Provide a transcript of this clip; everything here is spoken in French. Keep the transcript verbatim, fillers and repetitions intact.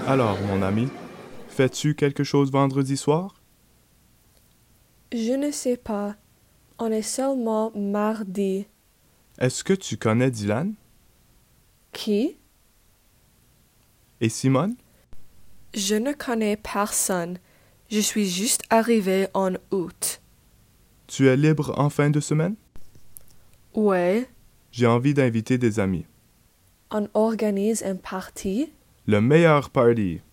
Alors, mon ami, fais-tu quelque chose vendredi soir? Je ne sais pas. On est seulement mardi. Est-ce que tu connais Dylan? Qui? Et Simone? Je ne connais personne. Je suis juste arrivée en août. Tu es libre en fin de semaine? Ouais, J'ai envie d'inviter des amis. on organise un party. Le meilleur party!